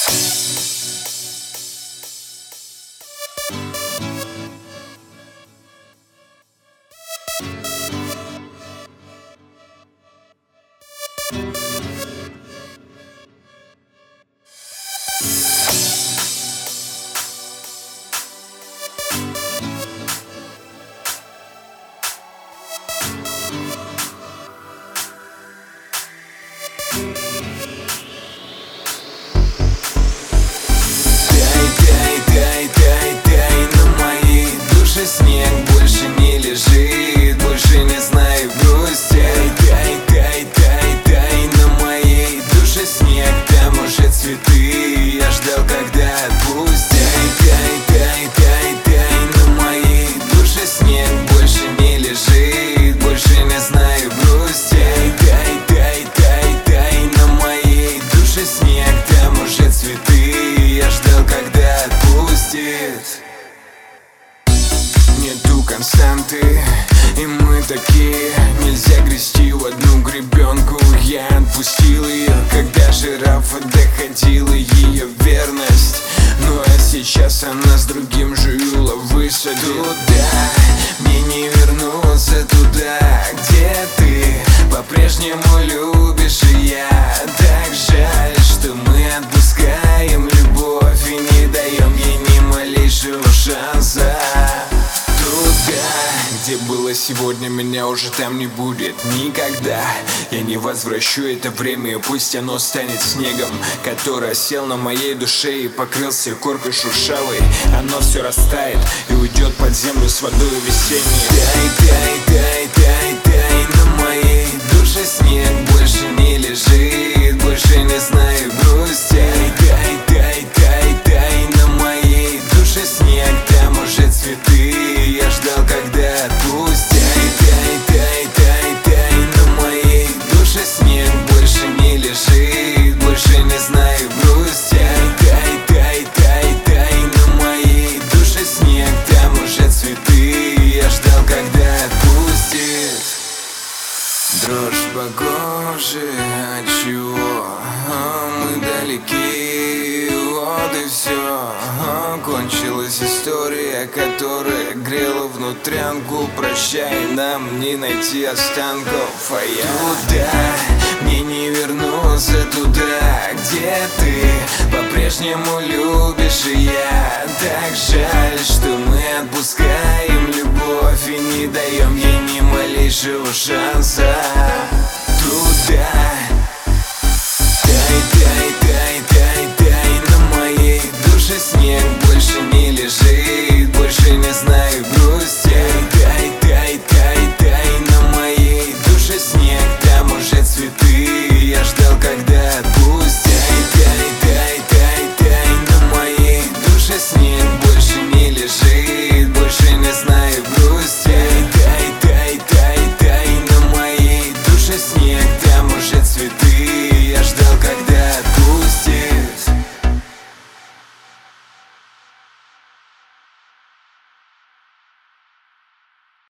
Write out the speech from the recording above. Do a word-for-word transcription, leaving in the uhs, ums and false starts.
Снег больше не лежит, больше не знаю грусти. Тай, тай, тай, тай, на моей душе снег, там уже цветы. Я ждал, когда отпустят. Тай, тай, тай, тай, на моей душе снег больше не лежит, больше не знаю грусти. Тай, тай, тай, тай, на моей душе снег, там уже цветы. Я ждал, когда отпустит. Нету константы, и мы такие. Нельзя грести в одну гребенку. Я отпустил ее, когда жирафа доходила ее верность. Ну а сейчас она с другим жула высадит. Туда, мне не вернуться туда, где ты по-прежнему любишь. И я так жаль, что мы отпускаем любовь и не даем ей ни малейшего шанса. Где было сегодня, меня уже там не будет никогда. Я не возвращу это время, и пусть оно станет снегом, который осел на моей душе и покрылся коркой шуршавой. Оно все растает и уйдет под землю с водой весенней. Тай, тай, тай, тай, тай, на моей душе снег больше не лежит, больше не знаю грусти. Тай, тай, тай, тай, на моей душе снег, там уже цветы. Я ждал, когда отпустят. Тай, тай, тай, тай, на моей душе снег больше не лежит, больше не знаю грусти. Тай, тай, тай, тай, на моей душе снег, там уже цветы. Я ждал, когда отпустит. Дрожь по коже, от чего мы далеки, вот и все. Кончилась история, которая грела внутрянку. Прощай, нам не найти останков. А я туда, мне не вернуться туда, где ты по-прежнему любишь. И я так жаль, что мы отпускаем любовь и не даем ей ни малейшего шанса. Туда. Тай, тай, тай, тай, тай, на моей душе снег больше не лежит, больше не знаю грусти. Тай, тай, тай, тай, на моей душе снег, там уже цветы. Я ждал, когда отпустят. Тай, тай, тай, тай, на моей душе снег.